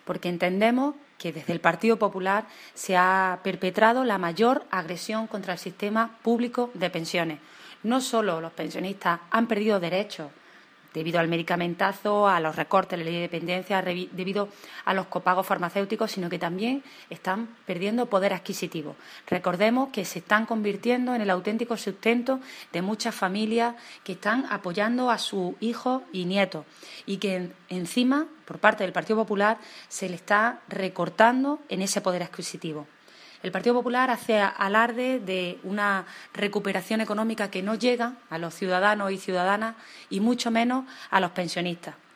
porque entendemos que desde el Partido Popular se ha perpetrado la mayor agresión contra el sistema público de pensiones. No solo los pensionistas han perdido derechos debido al medicamentazo, a los recortes de la ley de dependencia, debido a los copagos farmacéuticos, sino que también están perdiendo poder adquisitivo. Recordemos que se están convirtiendo en el auténtico sustento de muchas familias que están apoyando a sus hijos y nietos y que encima, por parte del Partido Popular, se le está recortando en ese poder adquisitivo. El Partido Popular hace alarde de una recuperación económica que no llega a los ciudadanos y ciudadanas y mucho menos a los pensionistas.